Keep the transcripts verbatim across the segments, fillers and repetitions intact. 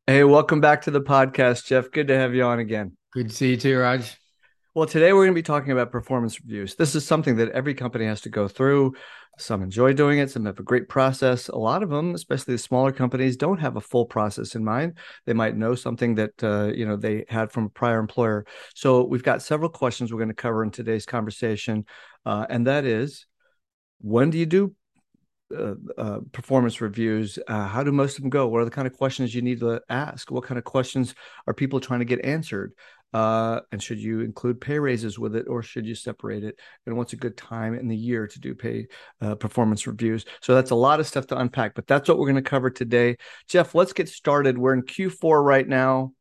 Hey, welcome back to the podcast, Jeff. Good to have you on again. Good to see you too, Raj. Well, today we're going to be talking about performance reviews. This is something that every company has to go through. Some enjoy doing it, some have a great process. A lot of them, especially the smaller companies, don't have a full process in mind. They might know something that uh, you know they had from a prior employer. So we've got several questions we're going to cover in today's conversation, uh, and that is, when do you do uh, uh, performance reviews? Uh, how do most of them go? What are the kind of questions you need to ask? What kind of questions are people trying to get answered? Uh, and should you include pay raises with it, or should you separate it? And what's a good time in the year to do pay uh, performance reviews? So that's a lot of stuff to unpack, but that's what we're going to cover today. Jeff, let's get started. We're in Q four right now.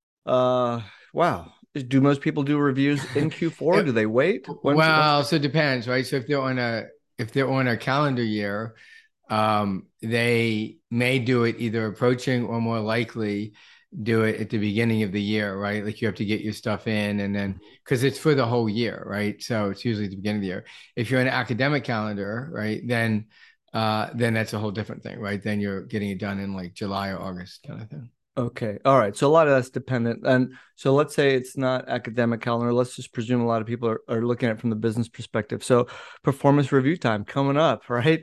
Uh, wow. Do most people do reviews in Q four? Do It- they wait? When's when's well, so it depends, right? So if they're on a if they're on a calendar year, um, they may do it either approaching or more likely do it at the beginning of the year, right? Like you have to get your stuff in and then because it's for the whole year, right? So it's usually at the beginning of the year. If you're on an academic calendar, right, then uh then that's a whole different thing, right? Then you're getting it done in like July or August kind of thing. Okay. All right. So a lot of that's dependent. And so let's say it's not academic calendar. Let's just presume a lot of people are, are looking at it from the business perspective. So performance review time coming up, right?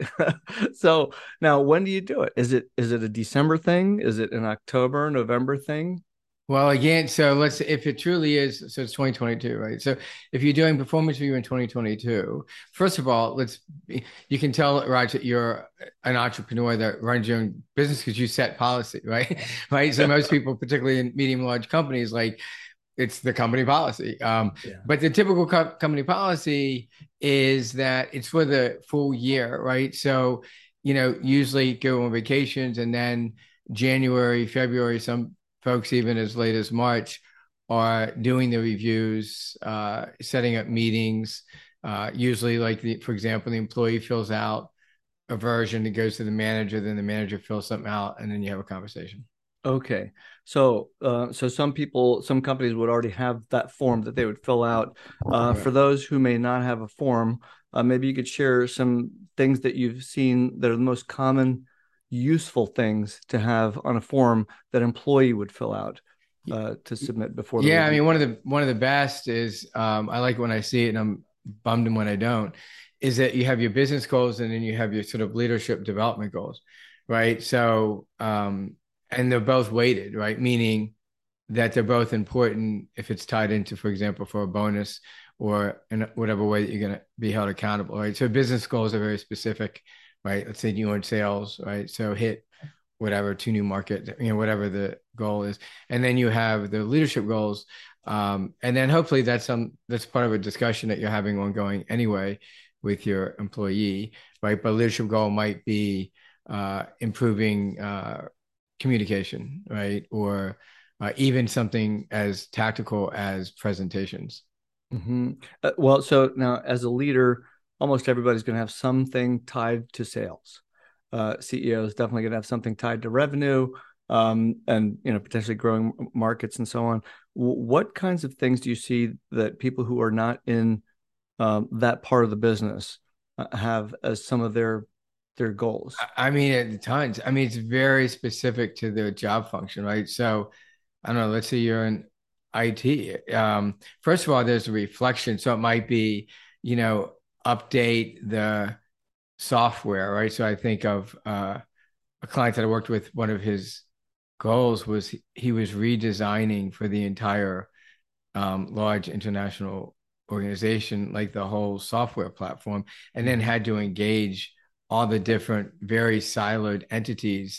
So now when do you do it? Is it is it a December thing? Is it an October, November thing? Well, again, so let's if it truly is, so it's twenty twenty-two, right? So if you're doing performance review in twenty twenty-two, first of all, let's you can tell, Raj, that you're an entrepreneur that runs your own business because you set policy, right? Right. So most people, particularly in medium large companies, like it's the company policy. Um, Yeah. but the typical co company policy is that it's for the full year, right? So, you know, usually go on vacations and then January, February, some folks even as late as March are doing the reviews, uh, setting up meetings. Uh, usually, like the, for example, the employee fills out a version that goes to the manager, then the manager fills something out, and then you have a conversation. Okay. So, uh, so some people, some companies would already have that form that they would fill out. Uh, for Correct. those who may not have a form, uh, maybe you could share some things that you've seen that are the most common, useful things to have on a form that employee would fill out uh, to submit before the Yeah, I review mean, one of time. the one of the best is um, I like when I see it, and I'm bummed when I don't. Is that you have your business goals and then you have your sort of leadership development goals, right? So, um, and they're both weighted, right? Meaning that they're both important if it's tied into, for example, for a bonus or in whatever way that you're going to be held accountable, right? So business goals are very specific, right? Let's say you want sales, right? So hit whatever two new market, you know, whatever the goal is, and then you have the leadership goals, um, and then hopefully that's some that's part of a discussion that you're having ongoing anyway with your employee, right? But leadership goal might be uh, improving uh, communication, right, or uh, even something as tactical as presentations. hmm Uh, well, so now as a leader, almost everybody's going to have something tied to sales. Uh, C E O is definitely going to have something tied to revenue, um, and you know potentially growing markets and so on. W- what kinds of things do you see that people who are not in um, that part of the business uh, have as some of their their goals? I mean, at tons. I mean, it's very specific to the job function, right? So, I don't know. Let's say you're in I T. Um, first of all, there's a reflection, so it might be, you know, update the software, right? So I think of uh, a client that I worked with. One of his goals was he, he was redesigning for the entire um, large international organization, like the whole software platform, and then Mhm. had to engage all the different, very siloed entities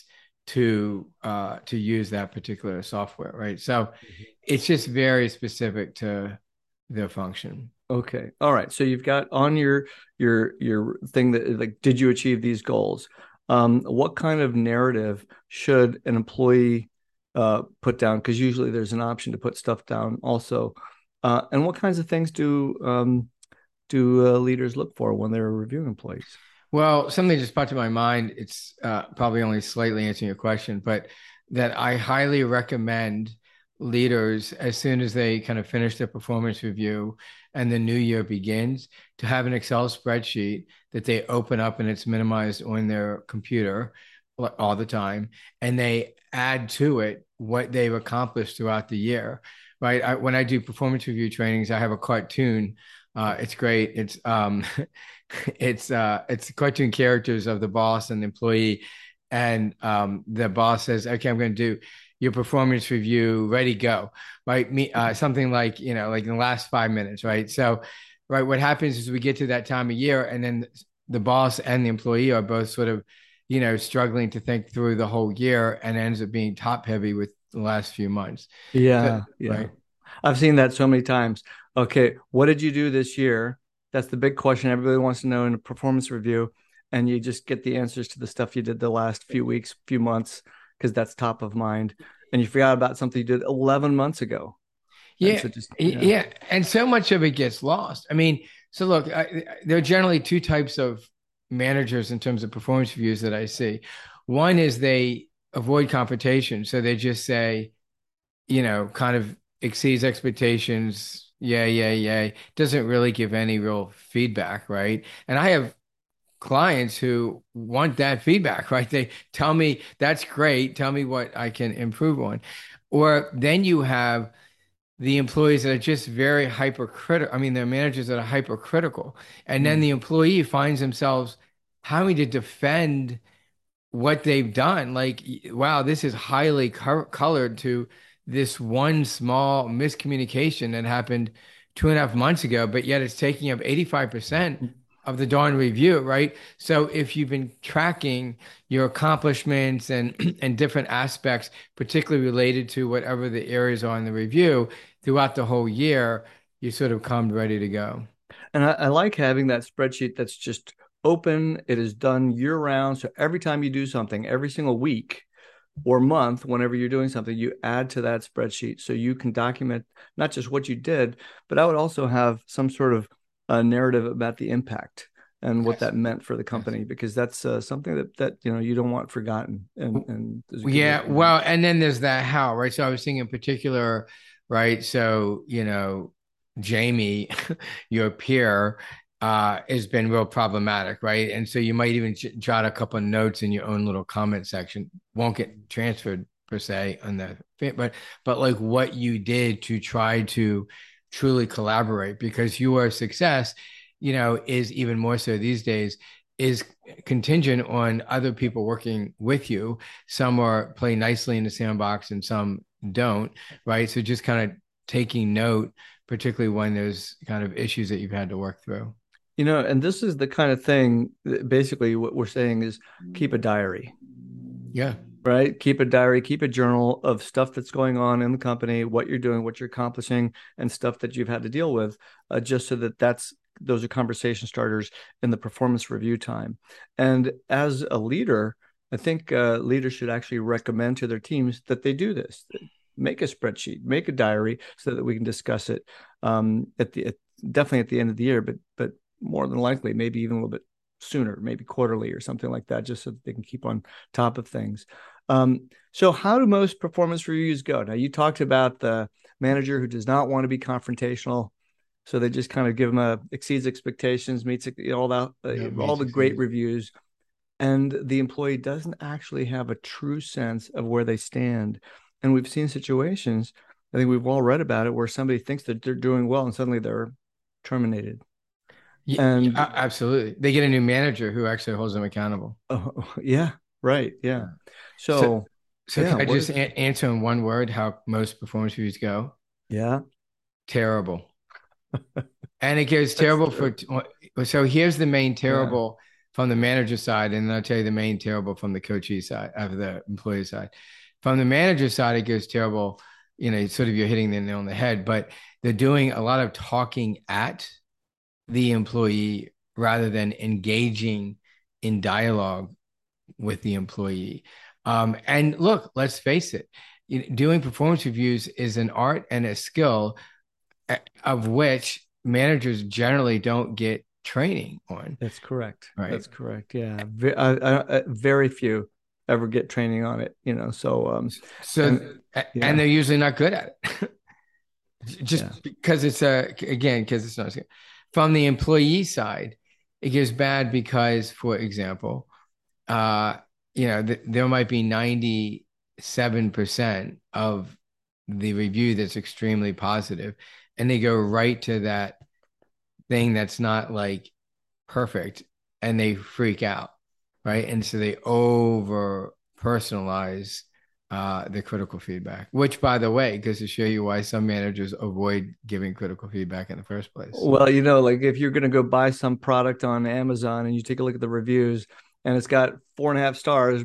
to uh, to use that particular software, right? So it's just very specific to the function. Okay. All right. So you've got on your your your thing that like, did you achieve these goals? Um, what kind of narrative should an employee uh, put down? Because usually there's an option to put stuff down also. Uh, and what kinds of things do um, do uh, leaders look for when they're reviewing employees? Well, something just popped to my mind. It's uh, probably only slightly answering your question, but that I highly recommend leaders, as soon as they kind of finish their performance review and the new year begins, to have an Excel spreadsheet that they open up and it's minimized on their computer all the time. And they add to it what they've accomplished throughout the year, right? I, when I do performance review trainings, I have a cartoon. Uh, it's great. It's um, it's uh, it's cartoon characters of the boss and the employee, and um, the boss says, "Okay, I'm going to do your performance review. Ready, go." Right? Me, uh, something like you know, like in the last five minutes, right? So, right, what happens is we get to that time of year, and then the boss and the employee are both sort of, you know, struggling to think through the whole year, and ends up being top heavy with the last few months. So, Yeah, yeah. right. I've seen that so many times. Okay, what did you do this year? That's the big question everybody wants to know in a performance review. And you just get the answers to the stuff you did the last few weeks, few months, because that's top of mind. And you forgot about something you did eleven months ago. And Yeah, so just, yeah. yeah, and so much of it gets lost. I mean, so look, I, there are generally two types of managers in terms of performance reviews that I see. One is they avoid confrontation, so they just say, you know, kind of exceeds expectations. Yeah, yeah, yeah. Doesn't really give any real feedback, right? And I have clients who want that feedback, right? They tell me that's great. Tell me what I can improve on. Or then you have the employees that are just very hypercritical. I mean, they're managers that are hypercritical. And then Mm. the employee finds themselves having to defend what they've done. Like, wow, this is highly co- colored to this one small miscommunication that happened two and a half months ago, but yet it's taking up eighty-five percent of the darn review, right? So if you've been tracking your accomplishments and and different aspects, particularly related to whatever the areas are in the review throughout the whole year, you sort of come ready to go. And I, I like having that spreadsheet that's just open. It is done year round. So every time you do something, every single week or month, whenever you're doing something, you add to that spreadsheet so you can document not just what you did, but I would also have some sort of a narrative about the impact and what Yes. that meant for the Yes. company, because that's uh, something that that you know you don't want forgotten, and and is a good way to Yeah, manage. well, and then there's that how, right? So I was thinking in particular, right? So, you know, Jamie, your peer, uh, has been real problematic, right? And so you might even j jot a couple of notes in your own little comment section. Won't get transferred per se on the, but but like what you did to try to truly collaborate because your success, you know, is even more so these days is contingent on other people working with you. Some are play nicely in the sandbox and some don't, right? So just kind of taking note, particularly when there's kind of issues that you've had to work through. You know, and this is the kind of thing, basically what we're saying is keep a diary, Yeah. right? Keep a diary, keep a journal of stuff that's going on in the company, what you're doing, what you're accomplishing, and stuff that you've had to deal with, uh, just so that that's those are conversation starters in the performance review time. And as a leader, I think uh, leaders should actually recommend to their teams that they do this. Make a spreadsheet, make a diary, so that we can discuss it um, at the at, definitely at the end of the year, but but more than likely, maybe even a little bit sooner, maybe quarterly or something like that, just so that they can keep on top of things. Um, so how do most performance reviews go? Now, you talked about the manager who does not want to be confrontational. So they just kind of give them a exceeds expectations, meets all that, Yeah, uh, me all the great too. reviews. And the employee doesn't actually have a true sense of where they stand. And we've seen situations, I think we've all read about it, where somebody thinks that they're doing well and suddenly they're terminated. Yeah, And yeah, absolutely. They get a new manager who actually holds them accountable. oh, yeah, right. Yeah. So, So, so yeah, can I what just is, a answer in one word how most performance reviews go? yeah, Terrible. And it goes that's terrible for, true. so here's the main Yeah. terrible from the manager side, and I'll tell you the main terrible from the coachee side, of the employee side. From the manager side, it goes terrible. You know, sort of you're hitting the nail on the head, but they're doing a lot of talking at the employee rather than engaging in dialogue with the employee. Um, and look, let's face it, you know, doing performance reviews is an art and a skill eh, of which managers generally don't get training on, That's correct. right? That's correct. Yeah. Ve- I, I, I- very few ever get training on it, you know. So, um, So, and and yeah, they're usually not good at it, yeah. just because it's a again because it's not from the employee side. It gets bad because, for example, uh, you know, th there might be ninety seven percent of the review that's extremely positive, and they go right to that thing that's not like perfect, and they freak out, right? And so they over personalize uh, the critical feedback, which, by the way, goes to show you why some managers avoid giving critical feedback in the first place. Well, you know, like if you're going to go buy some product on Amazon and you take a look at the reviews and it's got four and a half stars,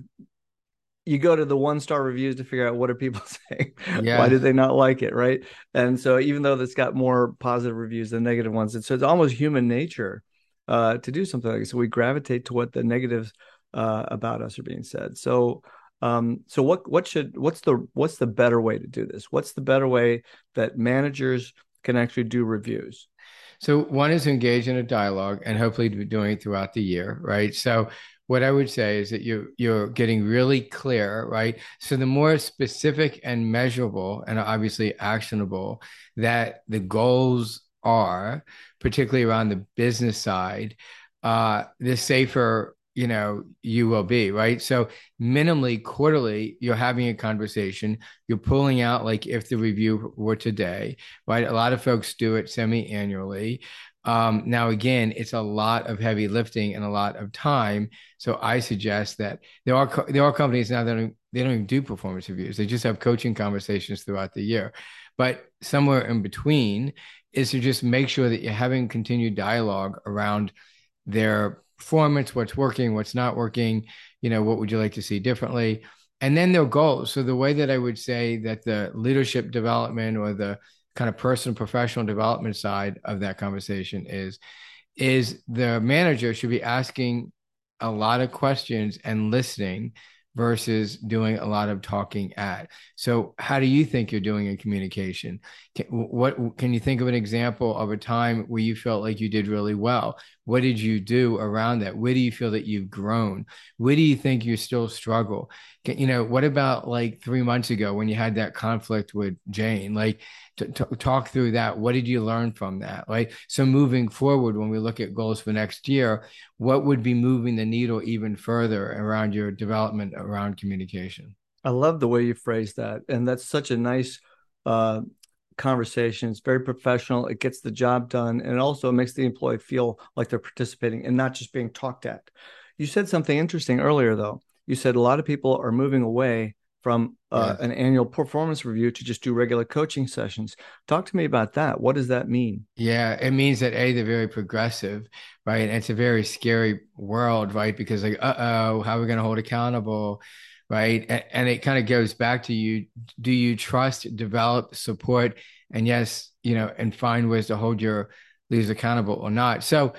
you go to the one star reviews to figure out what are people saying. Why Yes. did they not like it, right? And so even though that's got more positive reviews than negative ones, it's, it's almost human nature uh, to do something like this. So we gravitate to what the negatives uh, about us are being said. So um, so what what should what's the what's the better way to do this? What's the better way that managers can actually do reviews? So one is engage in a dialogue and hopefully be doing it throughout the year, right? So what I would say is that you you're getting really clear, right? So the more specific and measurable and obviously actionable that the goals are, particularly around the business side, uh, the safer, you know, you will be, right? So minimally quarterly, you're having a conversation, you're pulling out like if the review were today, right? A lot of folks do it semi-annually. Um, now, again, it's a lot of heavy lifting and a lot of time. So I suggest that there are co- there are companies now that don't, they don't even do performance reviews. They just have coaching conversations throughout the year. But somewhere in between is to just make sure that you're having continued dialogue around their performance, what's working, what's not working, you know, what would you like to see differently? And then their goals. So the way that I would say that the leadership development or the kind of personal professional development side of that conversation is is the manager should be asking a lot of questions and listening versus doing a lot of talking at. So how do you think you're doing in communication? Can, what can you think of an example of a time where you felt like you did really well? What did you do around that? Where do you feel that you've grown? Where do you think you still struggle? Can, you know, what about like three months ago when you had that conflict with Jane? Like, to, to talk through that. What did you learn from that? Right. So moving forward, when we look at goals for next year, what would be moving the needle even further around your development around communication? I love the way you phrase that. And that's such a nice uh, conversation. It's very professional. It gets the job done. And it also makes the employee feel like they're participating and not just being talked at. You said something interesting earlier, though. You said a lot of people are moving away from uh, Yes. an annual performance review to just do regular coaching sessions. Talk to me about that. What does that mean? Yeah, it means that A, they're very progressive, right? And it's a very scary world, right? Because like, uh-oh, how are we going to hold accountable, right? And, and it kind of goes back to you. Do you trust, develop, support, and yes, you know, and find ways to hold your leaders accountable or not? So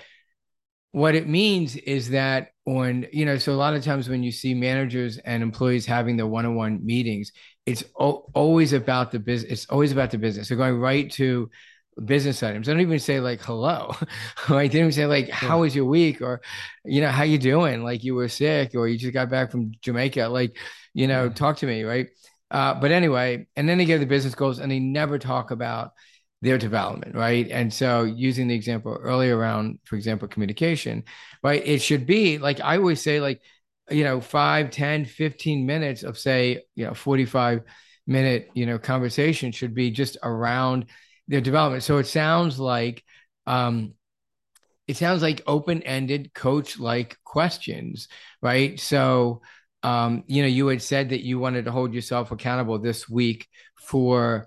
what it means is that on, you know, so a lot of times when you see managers and employees having the one-on-one meetings, it's o- always about the business. It's always about the business. So going right to business items. I don't even say like hello. I didn't even say like how Yeah. was your week or you know how you doing? Like you were sick or you just got back from Jamaica. Like you know Yeah. talk to me, right? Uh, but anyway, and then they give the business goals and they never talk about their development, right? And so using the example earlier around, for example, communication, right? It should be like I always say like you know five, ten, fifteen minutes of say you know forty-five minute you know conversation should be just around their development. So it sounds like um, it sounds like open-ended coach-like questions, right? So um, you know, you had said that you wanted to hold yourself accountable this week for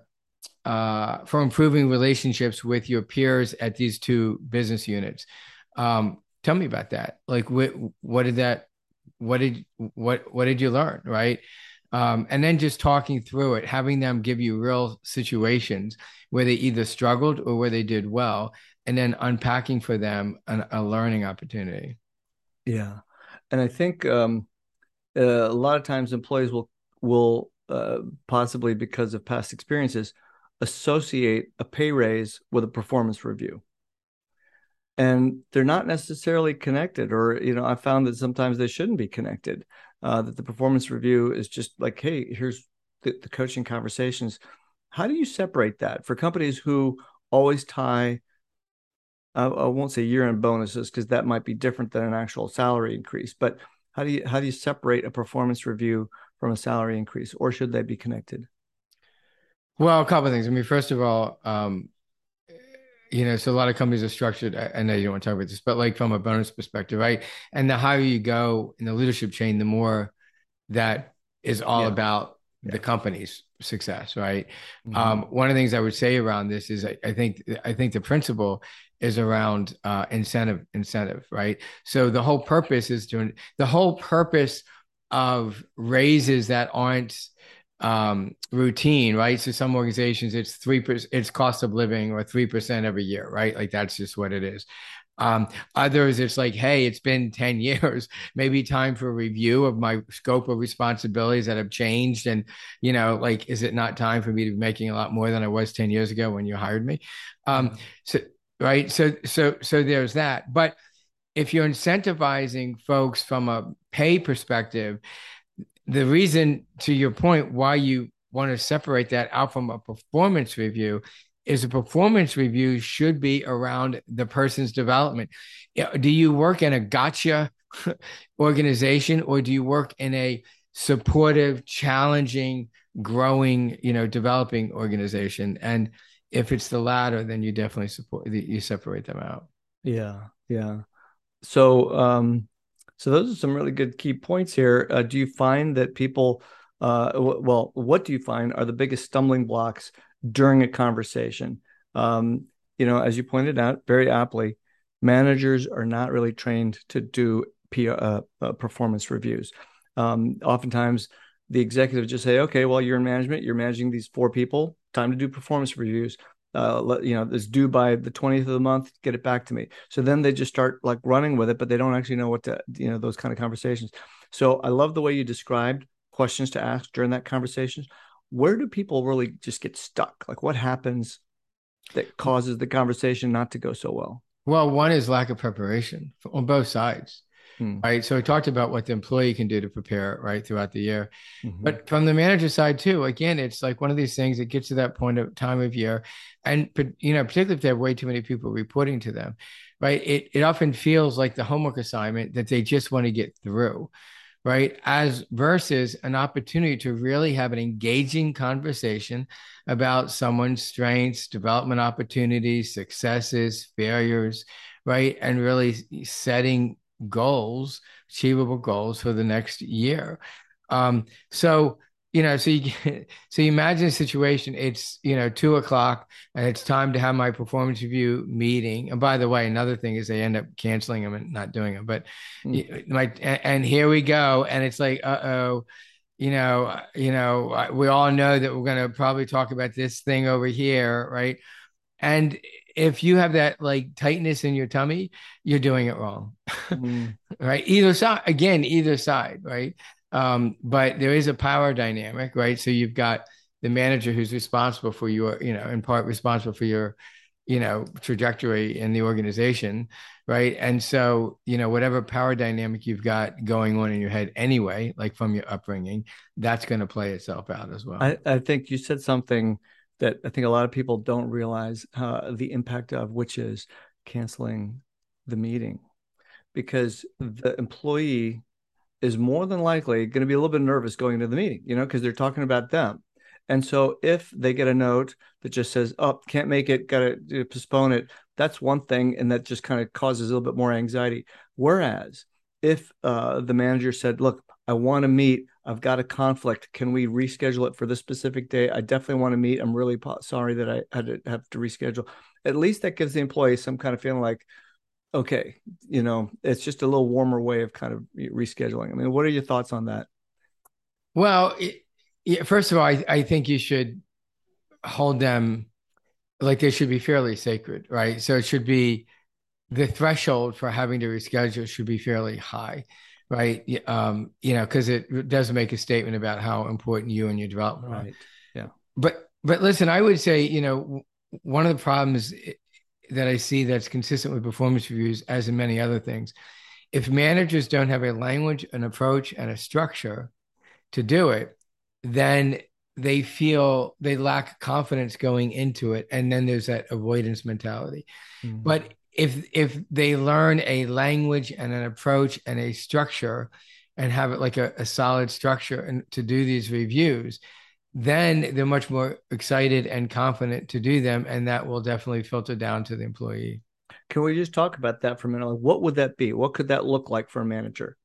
uh, for improving relationships with your peers at these two business units. Um, tell me about that. Like, what what did that? What did what what did you learn, right? Um, and then just talking through it, having them give you real situations where they either struggled or where they did well, and then unpacking for them an, a learning opportunity. Yeah. And I think um, uh, a lot of times employees will will uh, possibly because of past experiences associate a pay raise with a performance review, and they're not necessarily connected. Or you know, I found that sometimes they shouldn't be connected. Uh, that the performance review is just like, hey, here's the, the coaching conversations. How do you separate that for companies who always tie? I, I won't say year-end bonuses because that might be different than an actual salary increase, but how do you how do you separate a performance review from a salary increase, or should they be connected? Well, a couple of things. I mean, first of all, um, you know, so a lot of companies are structured. I, I know you don't want to talk about this, but like from a bonus perspective, right? And the higher you go in the leadership chain, the more that is all Yeah. about Yeah. the company's success, right? Mm-hmm. Um, one of the things I would say around this is I, I think I think the principle is around uh, incentive, incentive, right? So the whole purpose is to the whole purpose of raises that aren't um, routine, right? So some organizations it's three percent, it's cost of living or three percent every year, right? Like that's just what it is. Um, others, it's like, hey, it's been ten years, maybe time for a review of my scope of responsibilities that have changed. And, you know, like, is it not time for me to be making a lot more than I was ten years ago when you hired me? Um, Mm-hmm. so, right. So, so, so there's that. But if you're incentivizing folks from a pay perspective, the reason, to your point, why you want to separate that out from a performance review is a performance review should be around the person's development. Do you work in a gotcha organization, or do you work in a supportive, challenging, growing, you know, developing organization? And if it's the latter, then you definitely support you separate them out. Yeah. Yeah. So, um, so those are some really good key points here. Uh, do you find that people, uh, w- well, what do you find are the biggest stumbling blocks during a conversation? Um, you know, as you pointed out very aptly, managers are not really trained to do P, uh, uh, performance reviews. Um, oftentimes, the executives just say, "Okay, well, you're in management. You're managing these four people. Time to do performance reviews." Uh, let, you know, it's due by the twentieth of the month, get it back to me. So then they just start like running with it, but they don't actually know what to, you know, those kind of conversations. So I love the way you described questions to ask during that conversation. Where do people really just get stuck? Like what happens that causes the conversation not to go so well? Well, one is lack of preparation on both sides. Hmm. Right. So we talked about what the employee can do to prepare, right, throughout the year. Mm-hmm. But from the manager side too, again, it's like one of these things that gets to that point of time of year. And, you know, particularly if they have way too many people reporting to them, right, it, it often feels like the homework assignment that they just want to get through, right, as versus an opportunity to really have an engaging conversation about someone's strengths, development opportunities, successes, failures, right, and really setting goals, achievable goals for the next year. Um, so, you know, so you so you imagine a situation, it's, you know, two o'clock and it's time to have my performance review meeting. And by the way, another thing is they end up canceling them and not doing them. But mm. my, and here we go. And it's like, uh-oh, you know, you know, we all know that we're going to probably talk about this thing over here, right? And if you have that like tightness in your tummy, you're doing it wrong. Mm. Right? Either side, again, either side, right? Um, but there is a power dynamic, right? So you've got the manager who's responsible for your, you know, in part responsible for your, you know, trajectory in the organization, right? And so, you know, whatever power dynamic you've got going on in your head anyway, like from your upbringing, that's going to play itself out as well. I, I think you said something that I think a lot of people don't realize uh, the impact of, which is canceling the meeting, because the employee is more than likely going to be a little bit nervous going into the meeting, you know, because they're talking about them. And so if they get a note that just says, oh, can't make it, got to postpone it, that's one thing. And that just kind of causes a little bit more anxiety. Whereas if uh, the manager said, look, I want to meet, I've got a conflict, can we reschedule it for this specific day? I definitely want to meet. I'm really po- sorry that I had to have to reschedule. At least that gives the employee some kind of feeling like, okay, you know, it's just a little warmer way of kind of rescheduling. I mean, what are your thoughts on that? Well, it, yeah, first of all, I, I think you should hold them like they should be fairly sacred, right? So it should be the threshold for having to reschedule should be fairly high, right? Um, you know, because it does make a statement about how important you and your development are. Right. Yeah. But but listen, I would say, you know, one of the problems that I see that's consistent with performance reviews, as in many other things, if managers don't have a language, an approach, and a structure to do it, then they feel they lack confidence going into it. And then there's that avoidance mentality. Mm-hmm. But if if they learn a language and an approach and a structure, and have it like a, a solid structure and to do these reviews, then they're much more excited and confident to do them. And that will definitely filter down to the employee. Can we just talk about that for a minute? Like, what would that be? What could that look like for a manager?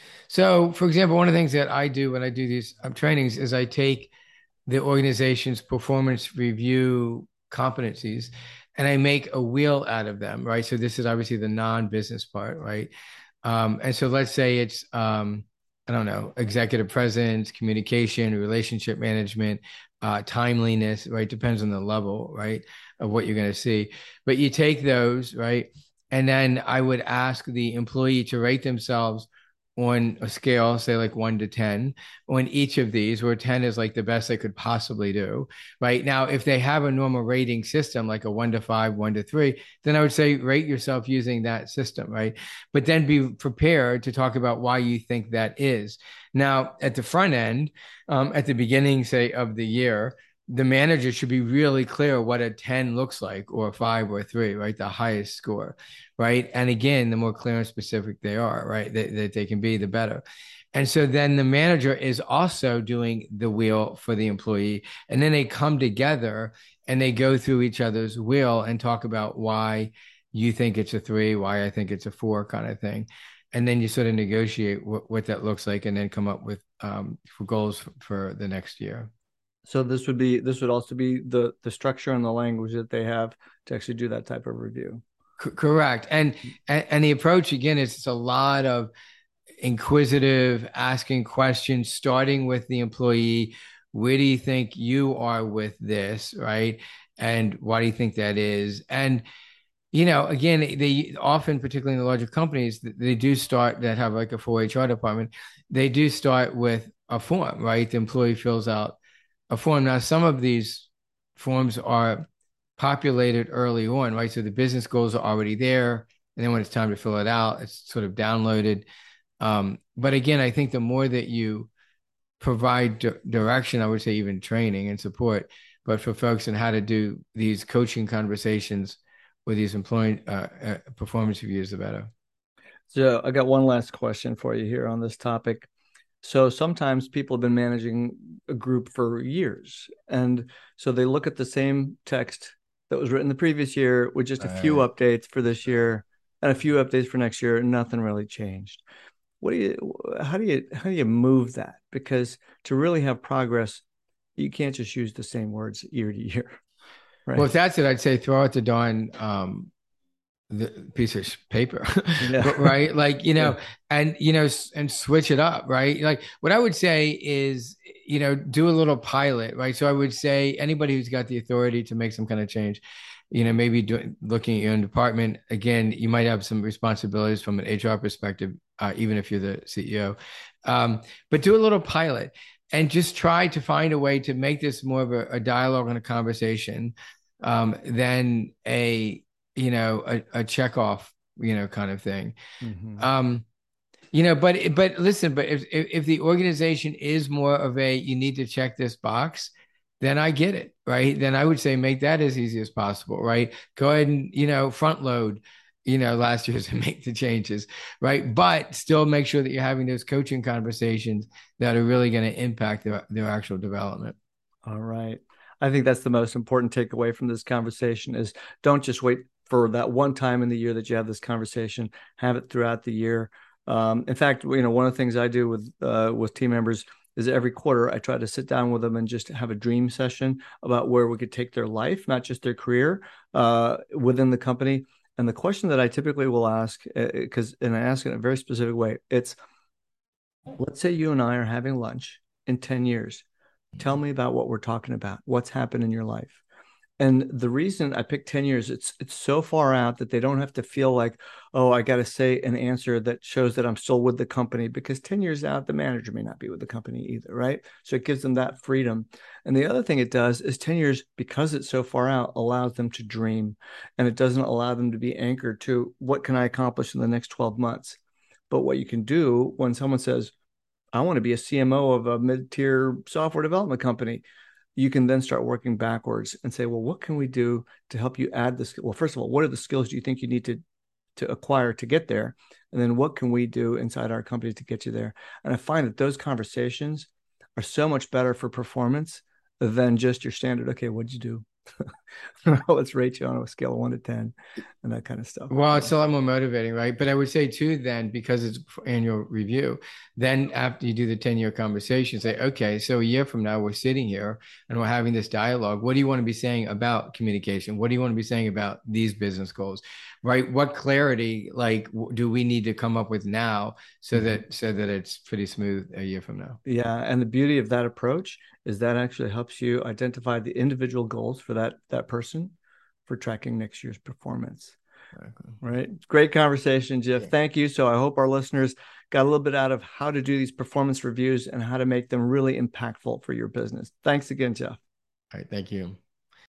So, for example, one of the things that I do when I do these um, trainings is I take the organization's performance review competencies and I make a wheel out of them, right? So this is obviously the non-business part, right? Um, and so let's say it's, um, I don't know, executive presence, communication, relationship management, uh, timeliness, right? Depends on the level, right, of what you're going to see. But you take those, right? And then I would ask the employee to rate themselves on a scale, say like one to ten, on each of these, where ten is like the best they could possibly do. Right now, if they have a normal rating system, like a one to five, one to three, then I would say rate yourself using that system. Right. But then be prepared to talk about why you think that is. Now, at the front end, um, at the beginning, say, of the year, the manager should be really clear what a ten looks like, or a five or a three, right? The highest score, right? And again, the more clear and specific they are, right, that, that they can be, the better. And so then the manager is also doing the wheel for the employee. And then they come together and they go through each other's wheel and talk about why you think it's a three, why I think it's a four, kind of thing. And then you sort of negotiate what, what that looks like and then come up with um, for goals for, for the next year. So this would be this would also be the the structure and the language that they have to actually do that type of review. C- correct. And, and and the approach again is it's a lot of inquisitive, asking questions, starting with the employee. Where do you think you are with this, right? And why do you think that is? And you know, again, they often, particularly in the larger companies, they do start that have like a full H R department. They do start with a form, right? The employee fills out a form. Now, some of these forms are populated early on, right? So the business goals are already there. And then when it's time to fill it out, it's sort of downloaded. Um, but again, I think the more that you provide di- direction, I would say even training and support, but for folks on how to do these coaching conversations with these employee uh, uh, performance reviews, the better. So I got one last question for you here on this topic. So sometimes people have been managing a group for years, and so they look at the same text that was written the previous year with just a few Right. updates for this year and a few updates for next year, and nothing really changed. What do you, how do you, how do you move that? Because to really have progress, you can't just use the same words year to year, Well, right? if that's it, I'd say throw out the darn um, the piece of paper, Yeah. right? Like, you Yeah. know, and, you know, and switch it up, right? Like, what I would say is, you know, do a little pilot, right? So I would say anybody who's got the authority to make some kind of change, you know, maybe doing looking at your own department. Again, you might have some responsibilities from an H R perspective, uh, even if you're the C E O. Um, but do a little pilot and just try to find a way to make this more of a, a dialogue and a conversation um, than a you know, a, a check off, you know, kind of thing. Mm-hmm. Um, you know, but but listen, but if, if if the organization is more of a you need to check this box, then I get it, right? Then I would say make that as easy as possible, right? Go ahead and, you know, front load, you know, last year's and make the changes, right? But still make sure that you're having those coaching conversations that are really going to impact their, their actual development. All right. I think that's the most important takeaway from this conversation is don't just wait for that one time in the year that you have this conversation, have it throughout the year. Um, in fact, you know, one of the things I do with uh, with team members is every quarter I try to sit down with them and just have a dream session about where we could take their life, not just their career, uh, within the company. And the question that I typically will ask, because uh, and I ask it in a very specific way, it's let's say you and I are having lunch in ten years. Tell me about what we're talking about. What's happened in your life? And the reason I picked ten years, it's it's so far out that they don't have to feel like, oh, I got to say an answer that shows that I'm still with the company because ten years out, the manager may not be with the company either, right? So it gives them that freedom. And the other thing it does is ten years, because it's so far out, allows them to dream and it doesn't allow them to be anchored to what can I accomplish in the next twelve months. But what you can do when someone says, I want to be a C M O of a mid-tier software development company, you can then start working backwards and say, well, what can we do to help you add this? Well, first of all, what are the skills do you think you need to to acquire to get there? And then what can we do inside our company to get you there? And I find that those conversations are so much better for performance than just your standard, okay, what'd you do? Let's rate you on a scale of one to ten and that kind of stuff. Well, it's a lot more motivating, right? But I would say too, then because it's annual review, then after you do the ten year conversation, say, okay, so a year from now, we're sitting here and we're having this dialogue. What do you want to be saying about communication? What do you want to be saying about these business goals, right? What clarity, like, do we need to come up with now so mm-hmm. that so that it's pretty smooth a year from now? Yeah, and the beauty of that approach is that actually helps you identify the individual goals for that that person for tracking next year's performance. Exactly. Right. Great conversation, Jeff. Yeah. Thank you. So I hope our listeners got a little bit out of how to do these performance reviews and how to make them really impactful for your business. Thanks again, Jeff. All right. Thank you.